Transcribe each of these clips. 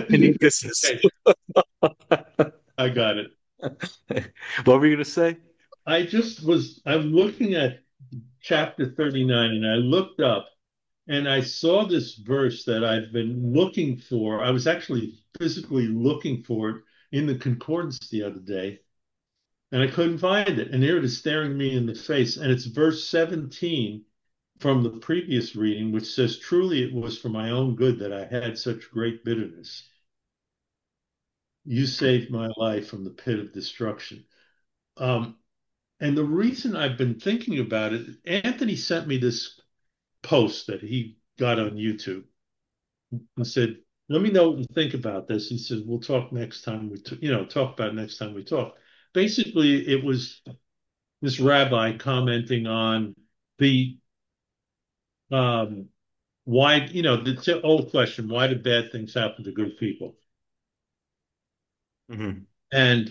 opinion. This is Okay, I got it. what were you going to say? I'm looking at chapter 39 and I looked up and I saw this verse that I've been looking for. I was actually physically looking for it in the concordance the other day and I couldn't find it. And here it is staring me in the face. And it's verse 17 from the previous reading, which says, "Truly it was for my own good that I had such great bitterness. You saved my life from the pit of destruction." Um, and the reason I've been thinking about it, Anthony sent me this post that he got on YouTube and said, "Let me know what you think about this." He said, "We'll talk next time talk about it next time we talk." Basically, it was this rabbi commenting on the um, why, the old question, why do bad things happen to good people? Hmm. And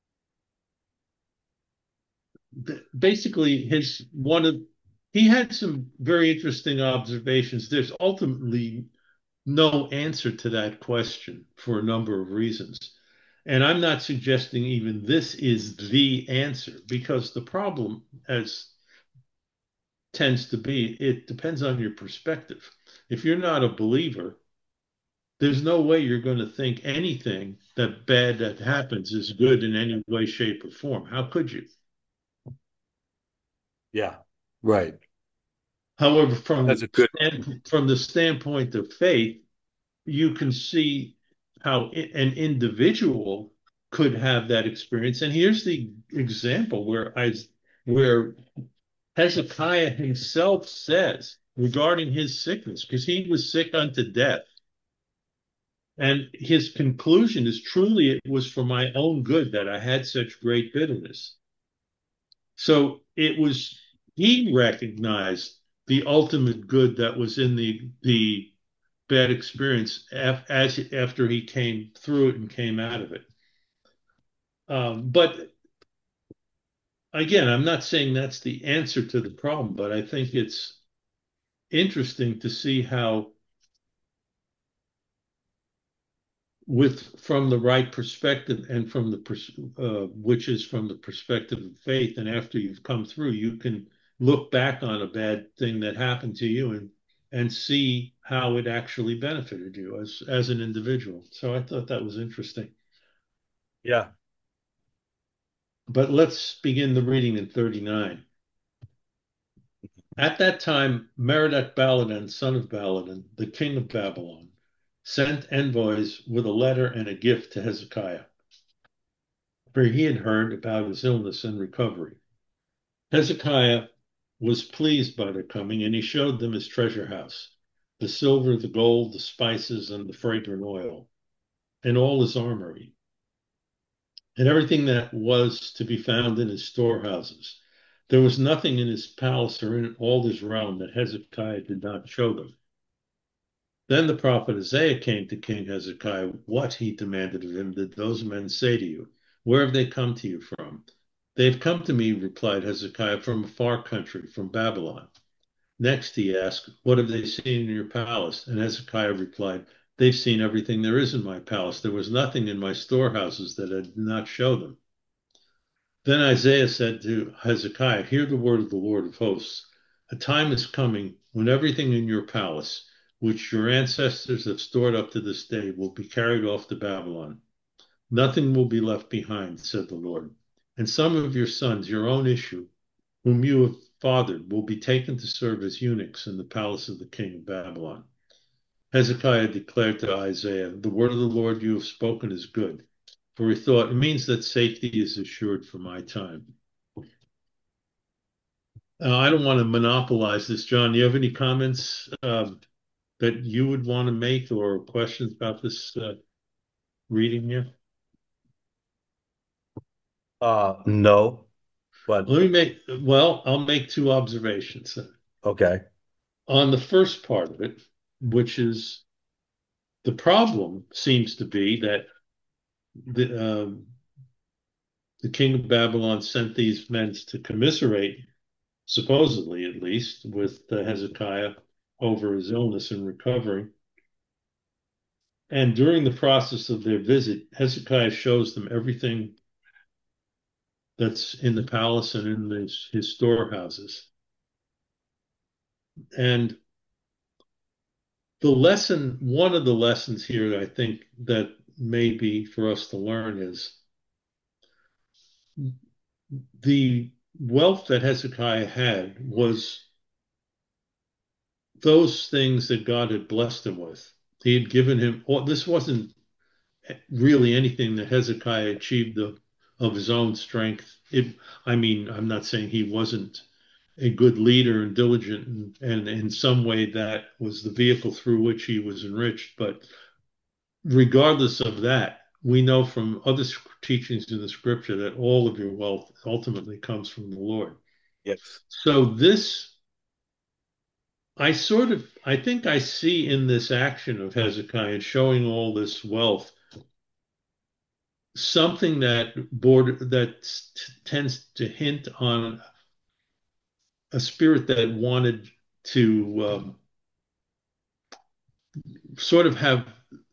basically, he had some very interesting observations. There's ultimately no answer to that question for a number of reasons. And I'm not suggesting even this is the answer because the problem, as tends to be, it depends on your perspective. If you're not a believer, there's no way you're going to think anything that bad that happens is good in any way, shape, or form. How could you? Yeah, right. However, That's a good. from the standpoint of faith, you can see how an individual could have that experience. And here's the example where Hezekiah himself says regarding his sickness, because he was sick unto death. And his conclusion is truly it was for my own good that I had such great bitterness. So he recognized the ultimate good that was in the bad experience after he came through it and came out of it. But again, I'm not saying that's the answer to the problem, but I think it's interesting to see how, with from the right perspective and which is from the perspective of faith, and after you've come through, you can look back on a bad thing that happened to you and see how it actually benefited you as an individual. So I thought that was interesting. Yeah. But let's begin the reading in 39. At that time, Merodach Baladan, son of Baladan, the king of Babylon, sent envoys with a letter and a gift to Hezekiah, for he had heard about his illness and recovery. Hezekiah was pleased by their coming, and he showed them his treasure house, the silver, the gold, the spices, and the fragrant oil, and all his armory, and everything that was to be found in his storehouses. There was nothing in his palace or in all his realm that Hezekiah did not show them. Then the prophet Isaiah came to King Hezekiah. What, he demanded of him, did those men say to you? Where have they come to you from? They have come to me, replied Hezekiah, from a far country, from Babylon. Next he asked, what have they seen in your palace? And Hezekiah replied, they've seen everything there is in my palace. There was nothing in my storehouses that I did not show them. Then Isaiah said to Hezekiah, hear the word of the Lord of hosts. A time is coming when everything in your palace, which your ancestors have stored up to this day, will be carried off to Babylon. Nothing will be left behind, said the Lord. And some of your sons, your own issue, whom you have fathered, will be taken to serve as eunuchs in the palace of the king of Babylon. Hezekiah declared to Isaiah, the word of the Lord you have spoken is good. For he thought, it means that safety is assured for my time. I don't want to monopolize this. John, do you have any comments that you would want to make or questions about this reading here? No, but I'll make two observations. okay. On the first part of it, which is the problem seems to be that the king of Babylon sent these men to commiserate, supposedly at least, with Hezekiah over his illness and recovery. And during the process of their visit, Hezekiah shows them everything that's in the palace and in his storehouses. And one of the lessons here that I think that may be for us to learn is the wealth that Hezekiah had was those things that God had blessed him with. He had given him, this wasn't really anything that Hezekiah achieved of his own strength. I mean, I'm not saying he wasn't a good leader and diligent, and in some way that was the vehicle through which he was enriched. But regardless of that, we know from other teachings in the scripture that all of your wealth ultimately comes from the Lord. Yes. So I think I see in this action of Hezekiah showing all this wealth something that tends to hint on a spirit that wanted to sort of have,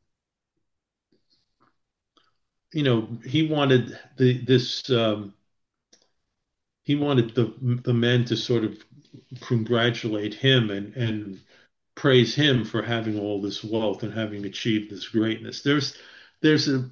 he wanted he wanted the men to sort of congratulate him and praise him for having all this wealth and having achieved this greatness. There's a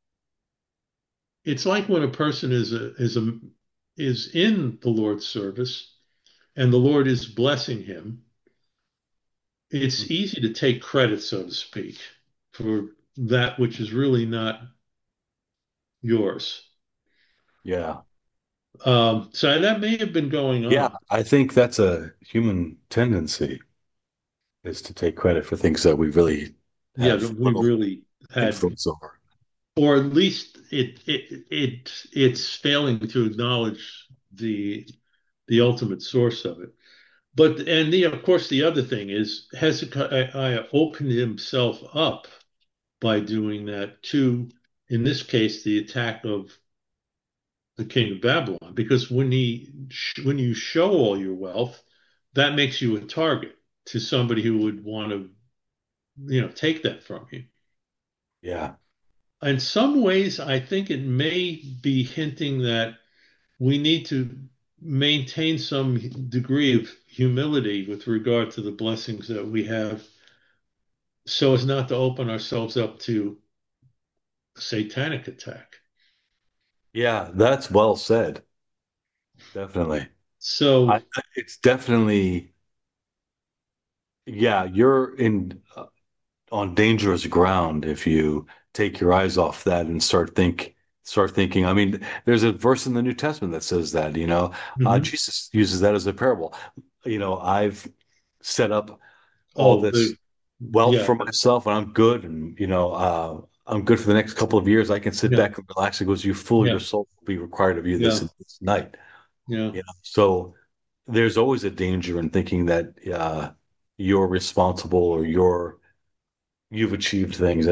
It's like when a person is in the Lord's service and the Lord is blessing him, it's easy to take credit, so to speak, for that which is really not yours. Yeah. So that may have been going Yeah. on. I think that's a human tendency is to take credit for things that we really Yeah, have that we little really had, influence over. or at least it's failing to acknowledge the ultimate source of it. But and of course the other thing is Hezekiah opened himself up by doing that to, in this case, the attack of the king of Babylon. Because when you show all your wealth, that makes you a target to somebody who would want to, take that from you. Yeah. In some ways, I think it may be hinting that we need to maintain some degree of humility with regard to the blessings that we have so as not to open ourselves up to a satanic attack. Yeah. That's well said. Definitely. So, It's definitely, yeah, you're in on dangerous ground if you take your eyes off that and start thinking. I mean, there's a verse in the New Testament that says that, mhm. Jesus uses that as a parable. I've set up all Oh, this wealth yeah, for myself and I'm good and I'm good for the next couple of years. I can sit yeah, back and relax. He goes, you fool, yeah, your soul will be required of you yeah, this night. yeah, So there's always a danger in thinking that you're responsible or you've achieved things.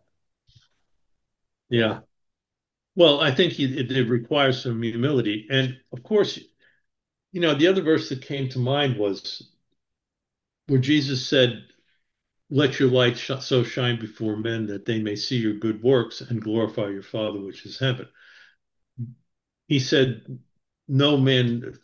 yeah. Yeah. Well, I think it requires some humility. And of course, the other verse that came to mind was where Jesus said, let your light so shine before men that they may see your good works and glorify your Father which is heaven. He said, no man,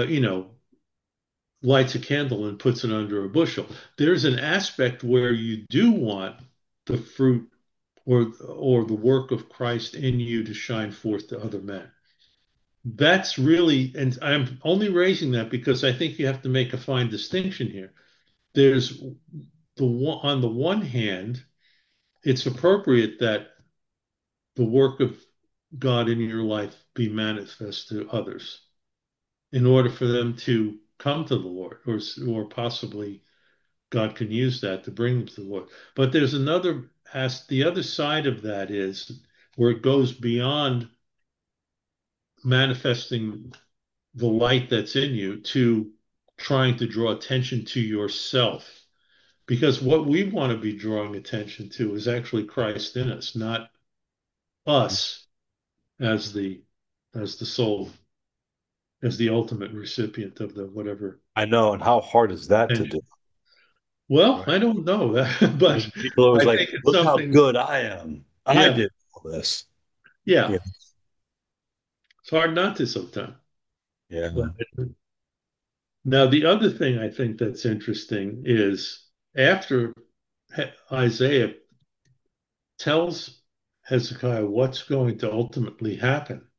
lights a candle and puts it under a bushel. There's an aspect where you do want the fruit or the work of Christ in you to shine forth to other men. That's really, and I'm only raising that because I think you have to make a fine distinction here. There's on the one hand, it's appropriate that the work of God in your life be manifest to others in order for them to come to the Lord, or possibly God can use that to bring them to the Lord. But there's the other side of that is where it goes beyond manifesting the light that's in you to trying to draw attention to yourself. Because what we want to be drawing attention to is actually Christ in us, not us as the soul, as the ultimate recipient of the whatever I know. And how hard is that to do? attention. Well, right? I don't know, I but mean, people are always I like, think it's look how something. good I am. I Yeah, did all this. yeah. Yeah. It's hard not to sometimes. Yeah. But now, the other thing I think that's interesting is after Isaiah tells Hezekiah what's going to ultimately happen,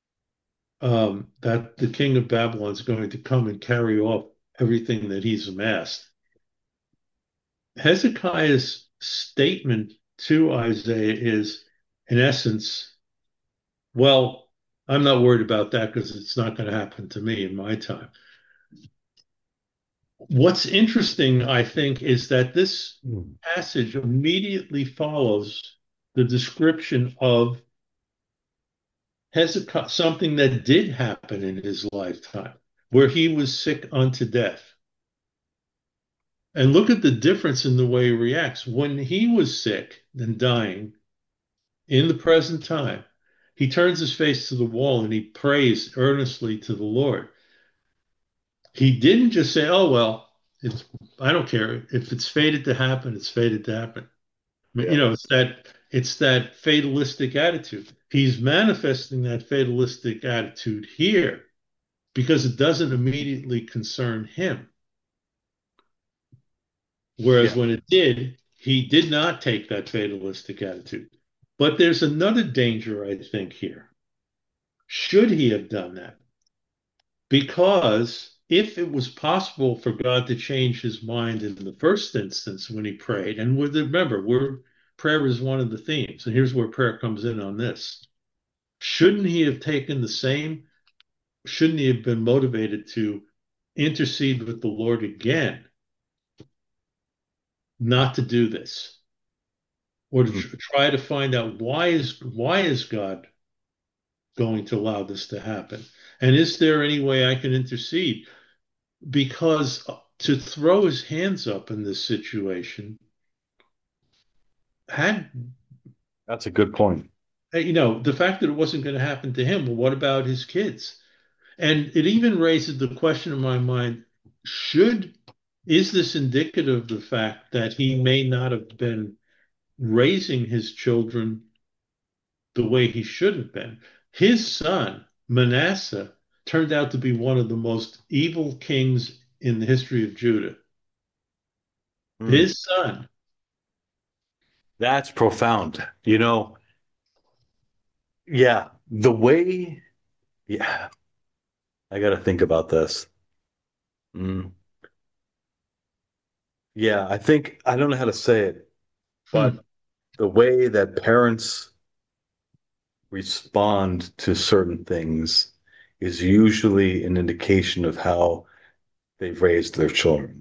that the king of Babylon is going to come and carry off everything that he's amassed. Hezekiah's statement to Isaiah is, in essence, well, I'm not worried about that because it's not going to happen to me in my time. What's interesting, I think, is that this Hmm. passage immediately follows the description of Hezekiah, something that did happen in his lifetime, where he was sick unto death. And look at the difference in the way he reacts. When he was sick and dying in the present time, he turns his face to the wall and he prays earnestly to the Lord. He didn't just say, "Oh well, it's I don't care if it's fated to happen, it's fated to happen." Yeah. It's that fatalistic attitude. He's manifesting that fatalistic attitude here because it doesn't immediately concern him. Whereas Yeah. when it did, he did not take that fatalistic attitude. But there's another danger, I think, here. Should he have done that? Because if it was possible for God to change his mind in the first instance when he prayed, and remember, prayer is one of the themes, and here's where prayer comes in on this. Shouldn't he have taken the same? Shouldn't he have been motivated to intercede with the Lord again, not to do this, or to Hmm. try to find out why is God going to allow this to happen, and is there any way I can intercede? Because to throw his hands up in this situation had, That's a good point. the fact that it wasn't going to happen to him. Well, what about his kids? And it even raises the question in my mind, should is this indicative of the fact that he may not have been raising his children the way he should have been? His son, Manasseh, turned out to be one of the most evil kings in the history of Judah. Hmm. His son. That's profound. Yeah, yeah, I got to think about this. Mm. Yeah, I don't know how to say it, Hmm. but the way that parents respond to certain things is usually an indication of how they've raised their children.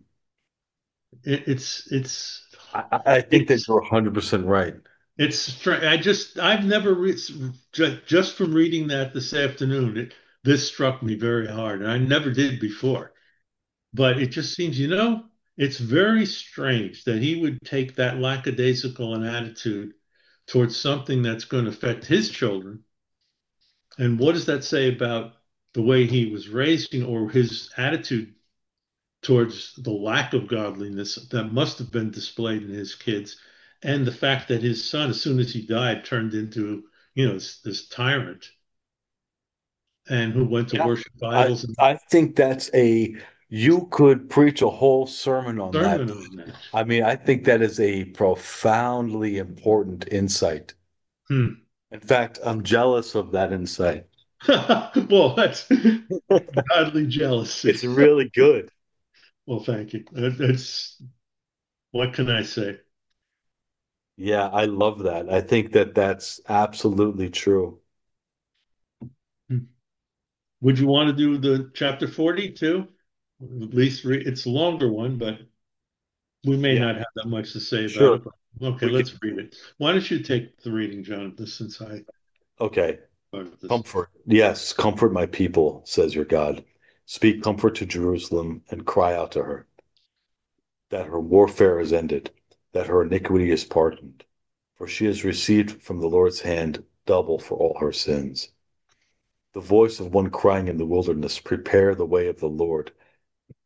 It's I think that it's you're 100% right. it's strange. I've never just from reading that this afternoon. This struck me very hard, and I never did before. But it just seems, it's very strange that he would take that lackadaisical an attitude towards something that's going to affect his children. And what does that say about the way he was raising or his attitude towards the lack of godliness that must have been displayed in his kids, and the fact that his son, as soon as he died, turned into this tyrant and who went to Yeah. worship I idols and I think you could preach a whole sermon on that. sermon on that. I mean, I think that is a profoundly important insight. Hmm. In fact, I'm jealous of that insight. Well, that's godly jealousy. It's really good. Well, thank you. It's what can I say? Yeah, I love that. I think that that's absolutely true. Hmm. Would you want to do the chapter 40 too? At least it's a longer one, but we may Yeah, not have that much to say about sure. it. But okay, We let's can. read it. Why don't you take the reading, Jonathan, since I Okay. started this? Comfort. Yes, comfort my people, says your God. Speak comfort to Jerusalem and cry out to her that her warfare is ended, that her iniquity is pardoned, for she has received from the Lord's hand double for all her sins. The voice of one crying in the wilderness, prepare the way of the Lord.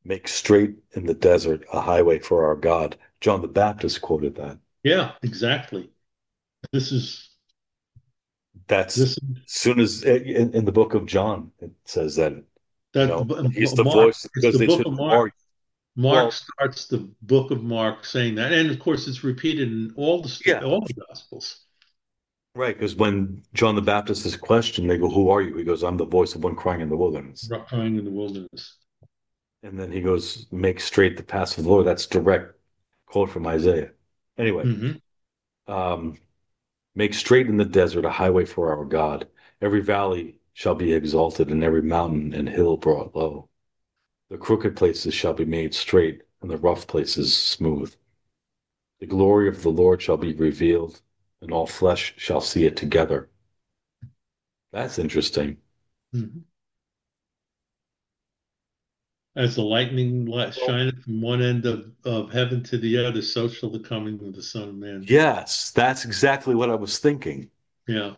Make straight in the desert a highway for our God. John the Baptist quoted that. Yeah, exactly. This is That's this soon as in the book of John, it says that, that he's the Mark. voice It's because the they book said, of "Who Mark. are you?" Mark Well, starts the book of Mark saying that, and of course, it's repeated in yeah, all the Gospels. right. Because when John the Baptist is questioned, they go, "Who are you?" He goes, "I'm the voice of one crying in the wilderness." Rock crying in the wilderness. And then he goes, "Make straight the path of the Lord." That's direct quote from Isaiah. Anyway, Hmm. um, make straight in the desert a highway for our God. Every valley shall be exalted, and every mountain and hill brought low. The crooked places shall be made straight, and the rough places smooth. The glory of the Lord shall be revealed, and all flesh shall see it together. That's interesting. Hmm. As the lightning Well, shineth from one end of heaven to the other, so shall the coming of the Son of Man be. yes, that's exactly what I was thinking. Yeah.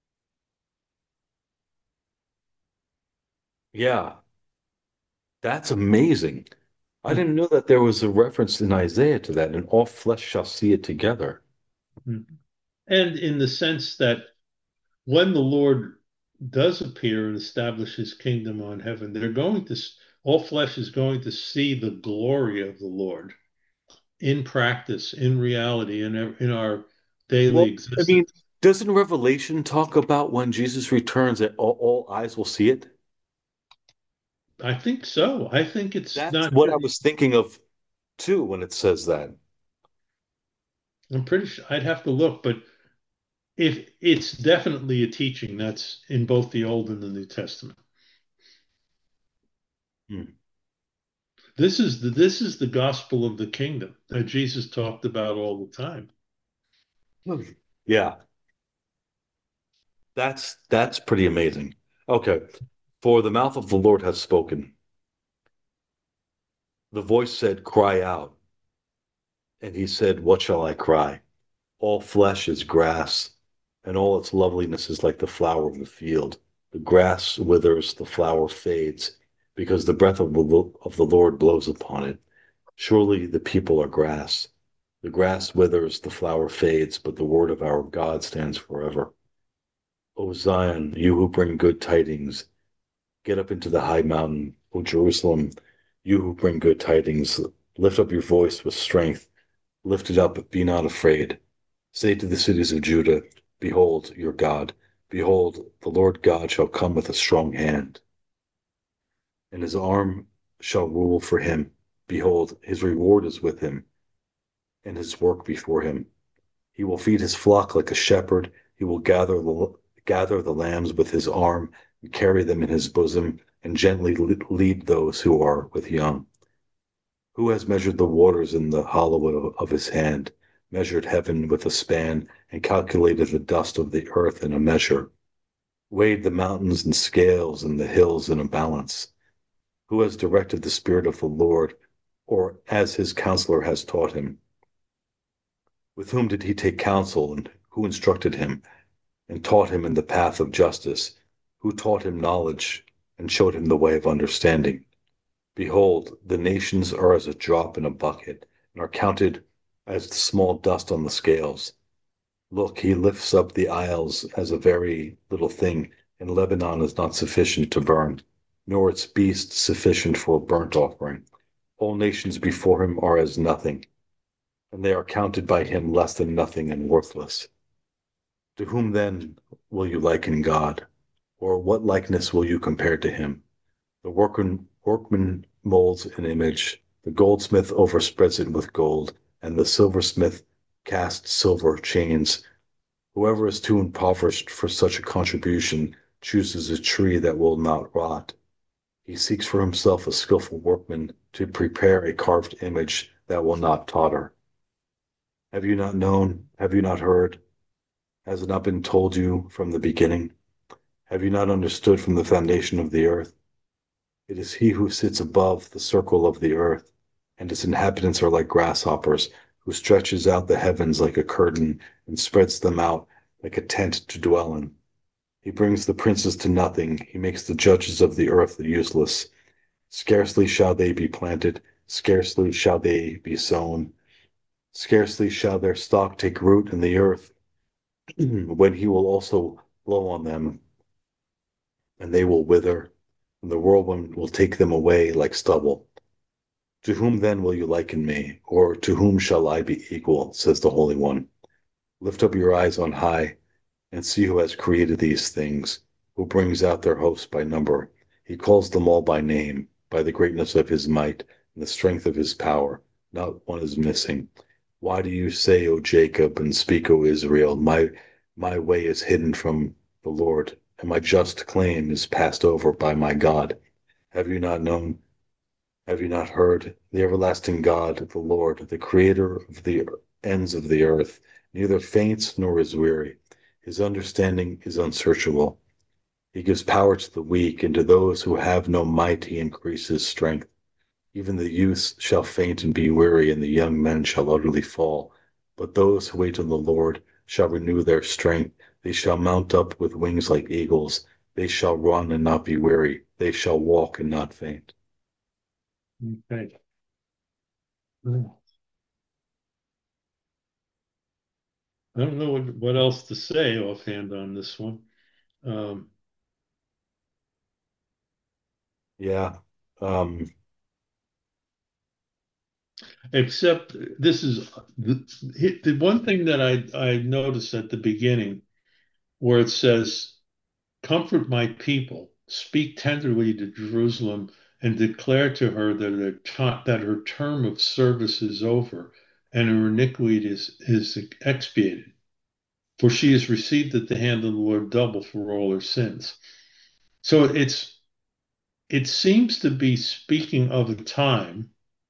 Yeah, that's amazing. I Mhm. didn't know that there was a reference in Isaiah to that, and all flesh shall see it together. And in the sense that when the Lord does appear and establish his kingdom on heaven, all flesh is going to see the glory of the Lord in practice, in reality, in our daily Well, I mean, existence. doesn't Revelation talk about when Jesus returns that all eyes will see it? I think so. I think it's That's not what I just, was thinking of too when it says that. I'm pretty sure I'd have to look, but if it's definitely a teaching that's in both the Old and the New Testament. Hmm. This is the gospel of the kingdom that Jesus talked about all the time. Yeah, that's pretty amazing. Okay. For the mouth of the Lord has spoken. The voice said, "Cry out." And he said, "What shall I cry? All flesh is grass, and all its loveliness is like the flower of the field. The grass withers, the flower fades, because the breath of the Lord blows upon it. Surely the people are grass. The grass withers, the flower fades, but the word of our God stands forever. O Zion, you who bring good tidings, get up into the high mountain. O Jerusalem, you who bring good tidings, lift up your voice with strength. Lift it up, be not afraid. Say to the cities of Judah, Behold your God. Behold, the Lord God shall come with a strong hand, and his arm shall rule for him. Behold, his reward is with him, and his work before him. He will feed his flock like a shepherd. He will gather the lambs with his arm and carry them in his bosom, and gently lead those who are with young. Who has measured the waters in the hollow of his hand, measured heaven with a span, and calculated the dust of the earth in a measure, weighed the mountains in scales and the hills in a balance? Who has directed the Spirit of the Lord, or as his counselor has taught him? With whom did he take counsel, and who instructed him, and taught him in the path of justice? Who taught him knowledge, and showed him the way of understanding? Behold, the nations are as a drop in a bucket, and are counted as the small dust on the scales. Look, he lifts up the isles as a very little thing, and Lebanon is not sufficient to burn, nor its beasts sufficient for a burnt offering. All nations before him are as nothing, and they are counted by him less than nothing and worthless. To whom then will you liken God? Or what likeness will you compare to him? The workman molds an image, the goldsmith overspreads it with gold, and the silversmith casts silver chains. Whoever is too impoverished for such a contribution chooses a tree that will not rot. He seeks for himself a skillful workman to prepare a carved image that will not totter. Have you not known? Have you not heard? Has it not been told you from the beginning? Have you not understood from the foundation of the earth? It is he who sits above the circle of the earth, and its inhabitants are like grasshoppers, who stretches out the heavens like a curtain and spreads them out like a tent to dwell in. He brings the princes to nothing. He makes the judges of the earth useless. Scarcely shall they be planted, scarcely shall they be sown, scarcely shall their stalk take root in the earth, when he will also blow on them, and they will wither, and the whirlwind will take them away like stubble. To whom then will you liken me, or to whom shall I be equal, says the Holy One? Lift up your eyes on high, and see who has created these things, who brings out their hosts by number. He calls them all by name, by the greatness of his might and the strength of his power. Not one is missing. Why do you say, O Jacob, and speak, O Israel, my way is hidden from the Lord, and my just claim is passed over by my God? Have you not known? Have you not heard? The everlasting God, the Lord, the creator of the ends of the earth, neither faints nor is weary. His understanding is unsearchable. He gives power to the weak, and to those who have no might he increases strength. Even the youths shall faint and be weary, and the young men shall utterly fall. But those who wait on the Lord shall renew their strength. They shall mount up with wings like eagles. They shall run and not be weary. They shall walk and not faint. Okay. I don't know what else to say offhand on this one. Um, Yeah. Um, Except this is the one thing that I noticed at the beginning where it says, "Comfort my people, speak tenderly to Jerusalem, and declare to her that her term of service is over, and her iniquity is expiated. For she has received at the hand of the Lord double for all her sins." So it seems to be speaking of a time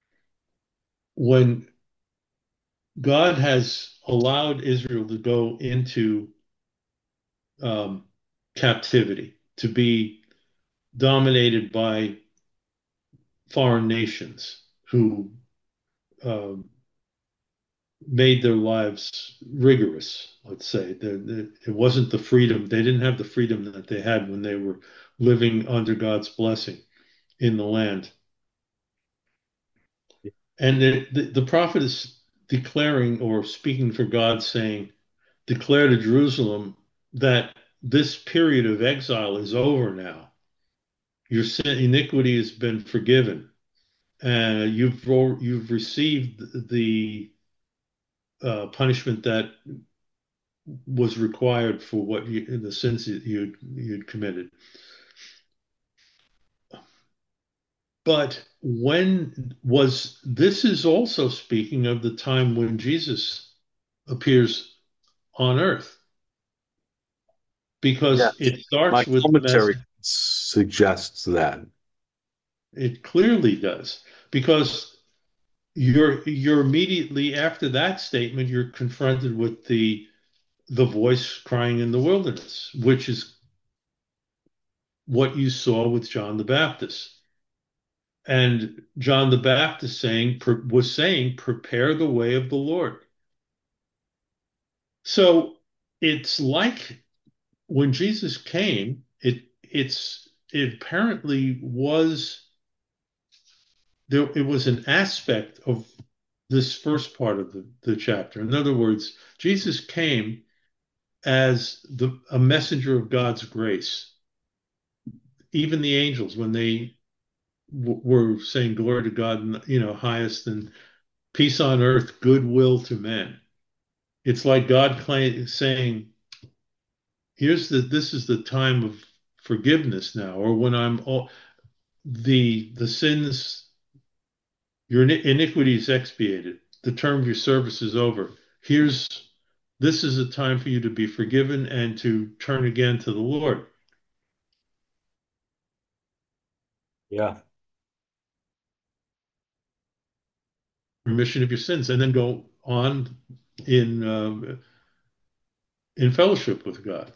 when God has allowed Israel to go into um, captivity, to be dominated by foreign nations who um, made their lives rigorous, let's say. It wasn't the freedom, they didn't have the freedom that they had when they were living under God's blessing in the land. And the prophet is declaring or speaking for God, saying, declare to Jerusalem that this period of exile is over now. Your sin, iniquity has been forgiven. You've received the punishment that was required for the sins that you'd committed. But when was this is also speaking of the time when Jesus appears on earth, yeah. because it My starts with the commentary message. suggests that. It clearly does, because you're immediately after that statement, you're confronted with the voice crying in the wilderness, which is what you saw with John the Baptist. And John the Baptist was saying, prepare the way of the Lord. So it's like when Jesus came, it apparently was there, it was an aspect of this first part of the chapter. In other words, Jesus came as a messenger of God's grace. Even the angels, when they were saying glory to God, highest, and peace on earth, goodwill to men. It's like God saying, this is the time of forgiveness now, or when I'm all the sins, your iniquity is expiated, the term of your service is over. This is a time for you to be forgiven and to turn again to the Lord, Yeah. remission of your sins, and then go on in fellowship with God.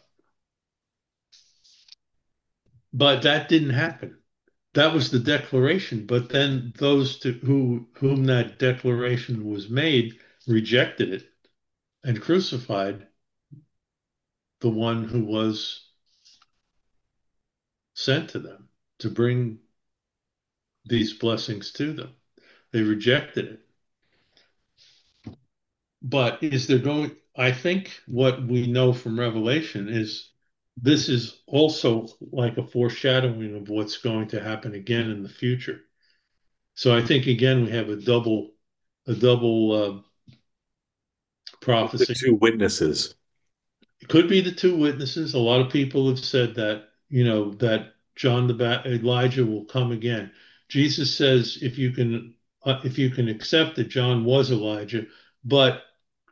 But that didn't happen. That was the declaration. But then those to whom that declaration was made rejected it and crucified the one who was sent to them to bring these blessings to them. They rejected it. But is there going, I think what we know from Revelation is this is also like a foreshadowing of what's going to happen again in the future. So I think again we have a double The prophecy. two witnesses. It could be the two witnesses. A lot of people have said that, that Elijah will come again. Jesus says if you can accept that John was Elijah, but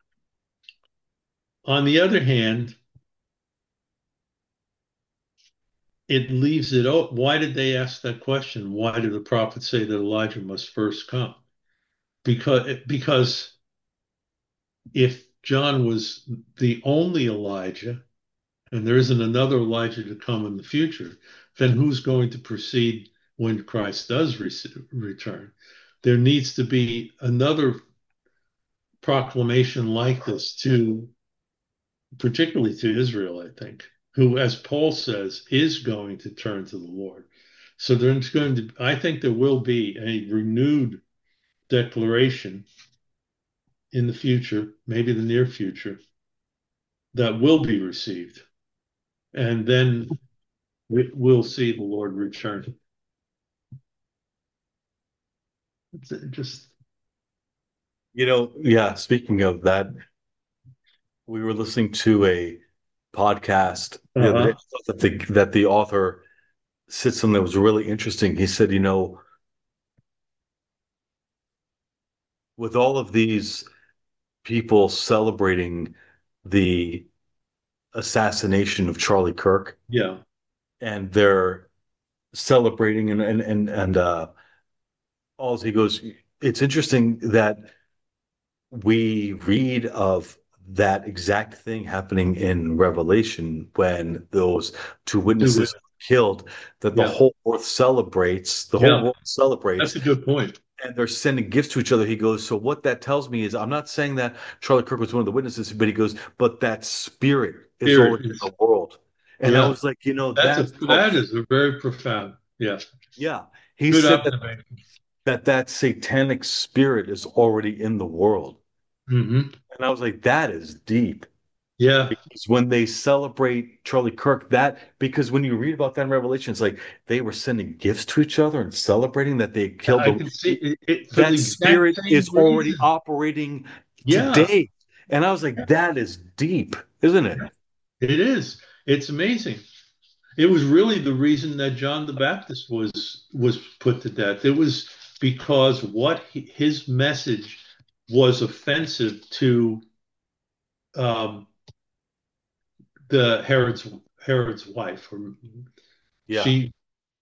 on the other hand, it leaves it open. Why did they ask that question? Why did the prophet say that Elijah must first come? Because if John was the only Elijah, and there isn't another Elijah to come in the future, then who's going to proceed when Christ does return? There needs to be another proclamation like this to, particularly to Israel, I think, who, as Paul says, is going to turn to the Lord. So there's going to, I think there will be a renewed declaration in the future, maybe the near future, that will be received. And then we'll see the Lord return. It's just, Yeah, speaking of that, we were listening to a podcast the other day uh-huh. that the author said something that was really interesting. He said, with all of these people celebrating the assassination of Charlie Kirk, Yeah. and they're celebrating and all he goes, it's interesting that we read of that exact thing happening in Revelation when those two Do witnesses it. are killed, that the Yeah. whole earth celebrates, the whole Yeah. world That's celebrates, a good point. and they're sending gifts to each other. He goes, so what that tells me is, I'm not saying that Charlie Kirk was one of the witnesses, but he goes, but that spirit is Here it already in is. the world. And I Yeah. was like, That's that's how, that is a very profound. Yeah. yeah. He Good said that observation. that satanic spirit is already in the world. Hmm. And I was like, that is deep. Yeah. Because when they celebrate Charlie Kirk, because when you read about that in Revelation, it's like they were sending gifts to each other and celebrating that they killed I can see it for the that exact spirit same is already reason. operating Yeah. today. And I was like, that is deep, isn't it? It is. It's amazing. It was really the reason that John the Baptist was put to death. It was because his message was offensive to um, the Herod's wife. Yeah. She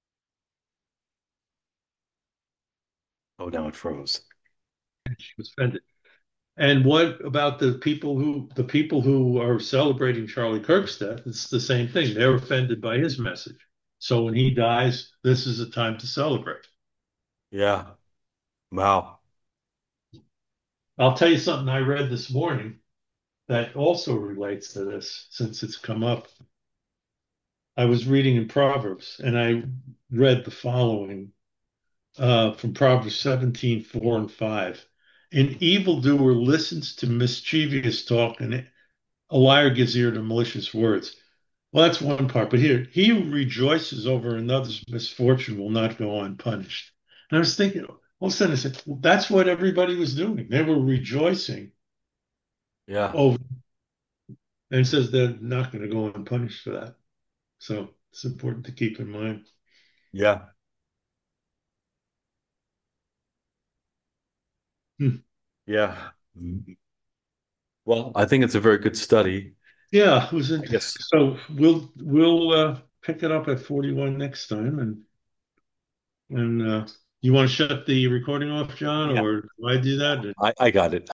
Oh, now it froze. she was offended. And what about the people who are celebrating Charlie Kirk's death? It's the same thing. They're offended by his message. So when he dies, this is a time to celebrate. Yeah. Wow. I'll tell you something I read this morning that also relates to this since it's come up. I was reading in Proverbs and I read the following from Proverbs 17:4 and 5. An evildoer listens to mischievous talk, and a liar gives ear to malicious words. Well, that's one part. But here, he who rejoices over another's misfortune will not go unpunished. And I was thinking, all of a sudden, I said, well, that's what everybody was doing. They were rejoicing Yeah. over, and it says they're not going to go unpunished for that. So it's important to keep in mind. Yeah. Hmm. Yeah. Well, I think it's a very good study. Yeah, it was I guess. so we'll pick it up at 41 next time, and you want to shut the recording off, John, Yeah. or do I do that? I got it.